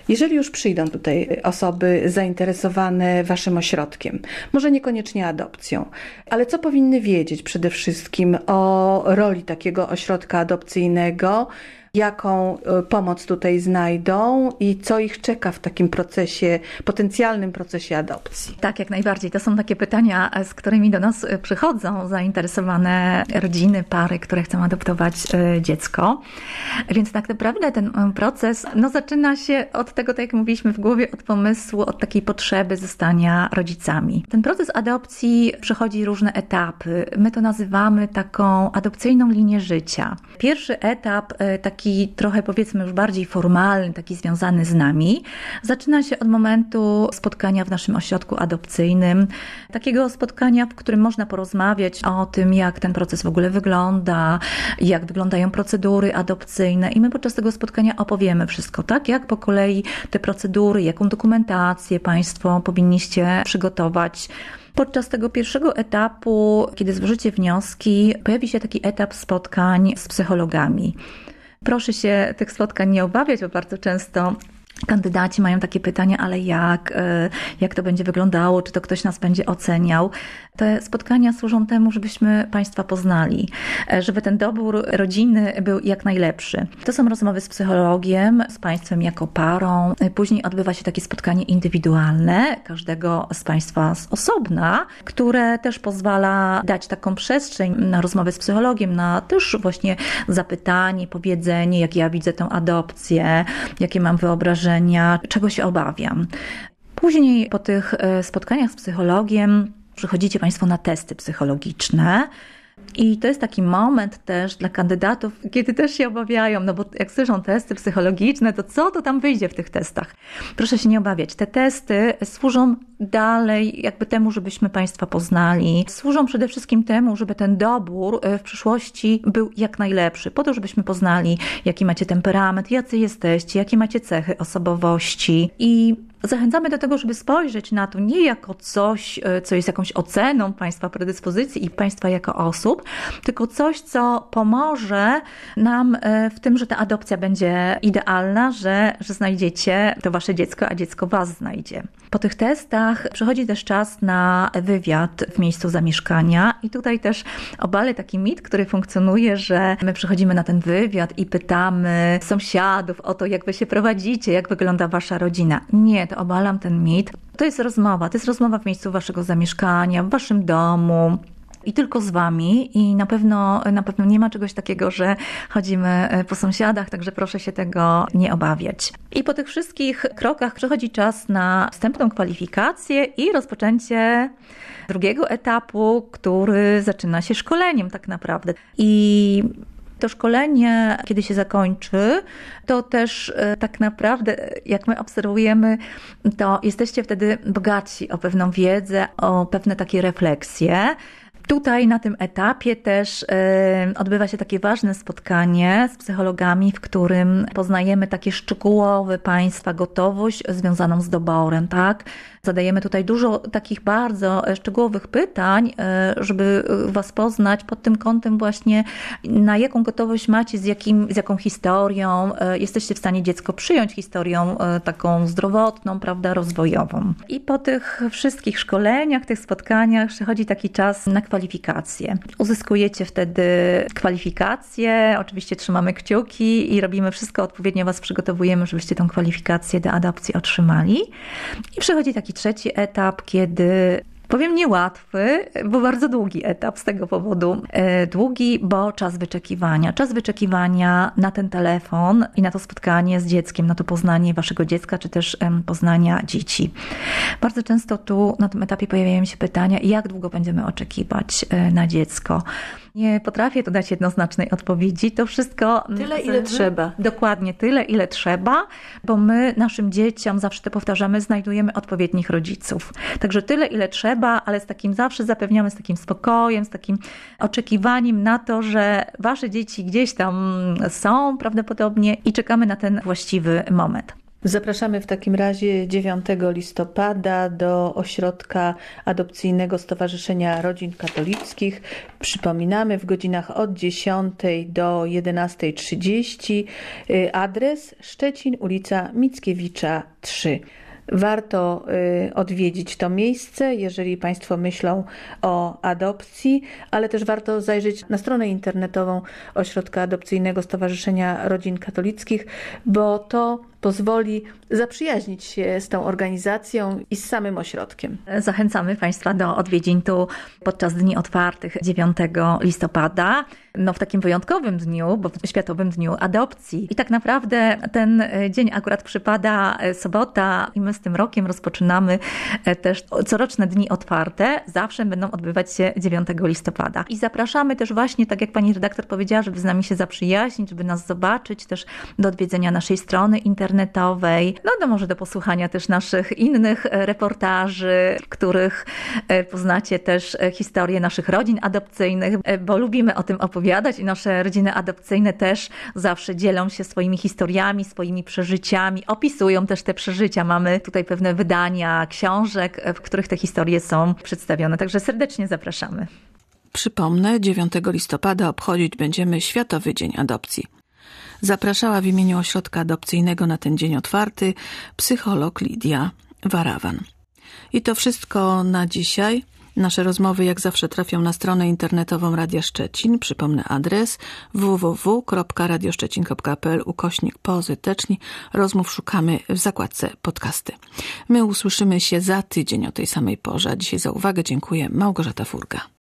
Jeżeli już przyjdą tutaj osoby zainteresowane Waszym ośrodkiem, może niekoniecznie adopcją, ale co powinny wiedzieć przede wszystkim o roli takiego ośrodka adopcyjnego, jaką pomoc tutaj znajdą i co ich czeka w takim procesie, potencjalnym procesie adopcji? Tak, jak najbardziej. To są takie pytania, z którymi do nas przychodzą zainteresowane rodziny, pary, które chcą adoptować dziecko. Więc tak naprawdę ten proces zaczyna się od tego, tak jak mówiliśmy w głowie, od pomysłu, od takiej potrzeby zostania rodzicami. Ten proces adopcji przechodzi różne etapy. My to nazywamy taką adopcyjną linię życia. Pierwszy etap, taki trochę powiedzmy już bardziej formalny, taki związany z nami, zaczyna się od momentu spotkania w naszym ośrodku adopcyjnym. Takiego spotkania, w którym można porozmawiać o tym, jak ten proces w ogóle wygląda, jak wyglądają procedury adopcyjne i my podczas tego spotkania opowiemy wszystko, tak? Jak po kolei te procedury, jaką dokumentację Państwo powinniście przygotować. Podczas tego pierwszego etapu, kiedy złożycie wnioski, pojawi się taki etap spotkań z psychologami. Proszę się tych spotkań nie obawiać, bo bardzo często kandydaci mają takie pytania, ale jak to będzie wyglądało, czy to ktoś nas będzie oceniał. Te spotkania służą temu, żebyśmy Państwa poznali, żeby ten dobór rodziny był jak najlepszy. To są rozmowy z psychologiem, z Państwem jako parą. Później odbywa się takie spotkanie indywidualne, każdego z Państwa z osobna, które też pozwala dać taką przestrzeń na rozmowę z psychologiem, na też właśnie zapytanie, powiedzenie, jak ja widzę tę adopcję, jakie mam wyobrażenia, czego się obawiam. Później po tych spotkaniach z psychologiem przychodzicie Państwo na testy psychologiczne. I to jest taki moment też dla kandydatów, kiedy też się obawiają, bo jak słyszą testy psychologiczne, to co to tam wyjdzie w tych testach? Proszę się nie obawiać. Te testy służą dalej jakby temu, żebyśmy Państwa poznali. Służą przede wszystkim temu, żeby ten dobór w przyszłości był jak najlepszy. Po to, żebyśmy poznali, jaki macie temperament, jacy jesteście, jakie macie cechy osobowości. I zachęcamy do tego, żeby spojrzeć na to nie jako coś, co jest jakąś oceną Państwa predyspozycji i Państwa jako osób, tylko coś, co pomoże nam w tym, że ta adopcja będzie idealna, że znajdziecie to Wasze dziecko, a dziecko Was znajdzie. Po tych testach przychodzi też czas na wywiad w miejscu zamieszkania i tutaj też obalę taki mit, który funkcjonuje, że my przychodzimy na ten wywiad i pytamy sąsiadów o to, jak Wy się prowadzicie, jak wygląda Wasza rodzina. Nie, to obalam ten mit. To jest rozmowa w miejscu Waszego zamieszkania, w Waszym domu. I tylko z Wami i na pewno nie ma czegoś takiego, że chodzimy po sąsiadach, także proszę się tego nie obawiać. I po tych wszystkich krokach przychodzi czas na wstępną kwalifikację i rozpoczęcie drugiego etapu, który zaczyna się szkoleniem tak naprawdę. I to szkolenie, kiedy się zakończy, to też tak naprawdę, jak my obserwujemy, to jesteście wtedy bogatsi o pewną wiedzę, o pewne takie refleksje. Tutaj na tym etapie też odbywa się takie ważne spotkanie z psychologami, w którym poznajemy takie szczegółowe Państwa gotowość związaną z doborem, tak? Zadajemy tutaj dużo takich bardzo szczegółowych pytań, żeby Was poznać pod tym kątem właśnie, na jaką gotowość macie, z jaką historią jesteście w stanie dziecko przyjąć, historią taką zdrowotną, prawda, rozwojową. I po tych wszystkich szkoleniach, tych spotkaniach przychodzi taki czas na kwalifikacje. Uzyskujecie wtedy kwalifikacje, oczywiście trzymamy kciuki i robimy wszystko odpowiednio, Was przygotowujemy, żebyście tę kwalifikację do adopcji otrzymali. I przychodzi taki trzeci etap, kiedy powiem niełatwy, bo bardzo długi etap z tego powodu. Długi, bo czas wyczekiwania. Czas wyczekiwania na ten telefon i na to spotkanie z dzieckiem, na to poznanie Waszego dziecka, czy też poznania dzieci. Bardzo często tu na tym etapie pojawiają się pytania, jak długo będziemy oczekiwać na dziecko. Nie potrafię tu dać jednoznacznej odpowiedzi. To wszystko... Tyle, ile trzeba. Dokładnie, tyle, ile trzeba, bo my naszym dzieciom, zawsze to powtarzamy, znajdujemy odpowiednich rodziców. Także tyle, ile trzeba, ale z takim zawsze zapewniamy, z takim spokojem, z takim oczekiwaniem na to, że Wasze dzieci gdzieś tam są prawdopodobnie i czekamy na ten właściwy moment. Zapraszamy w takim razie 9 listopada do Ośrodka Adopcyjnego Stowarzyszenia Rodzin Katolickich. Przypominamy, w godzinach od 10 do 11:30. Adres: Szczecin, ulica Mickiewicza 3. Warto odwiedzić to miejsce, jeżeli Państwo myślą o adopcji, ale też warto zajrzeć na stronę internetową Ośrodka Adopcyjnego Stowarzyszenia Rodzin Katolickich, bo to pozwoli zaprzyjaźnić się z tą organizacją i z samym ośrodkiem. Zachęcamy Państwa do odwiedzin tu podczas Dni Otwartych 9 listopada, w takim wyjątkowym dniu, bo w Światowym Dniu Adopcji. I tak naprawdę ten dzień akurat przypada sobota i my z tym rokiem rozpoczynamy też coroczne Dni Otwarte. Zawsze będą odbywać się 9 listopada. I zapraszamy też właśnie, tak jak pani redaktor powiedziała, żeby z nami się zaprzyjaźnić, żeby nas zobaczyć, też do odwiedzenia naszej strony internetowej, może do posłuchania też naszych innych reportaży, w których poznacie też historię naszych rodzin adopcyjnych, bo lubimy o tym opowiadać i nasze rodziny adopcyjne też zawsze dzielą się swoimi historiami, swoimi przeżyciami, opisują też te przeżycia. Mamy tutaj pewne wydania książek, w których te historie są przedstawione, także serdecznie zapraszamy. Przypomnę, 9 listopada obchodzić będziemy Światowy Dzień Adopcji. Zapraszała w imieniu Ośrodka Adopcyjnego na ten dzień otwarty psycholog Lidia Warawan. I to wszystko na dzisiaj. Nasze rozmowy jak zawsze trafią na stronę internetową Radia Szczecin. Przypomnę adres: www.radioszczecin.pl/pozyteczni. Rozmów szukamy w zakładce podcasty. My usłyszymy się za tydzień o tej samej porze. Dzisiaj za uwagę dziękuję. Małgorzata Furga.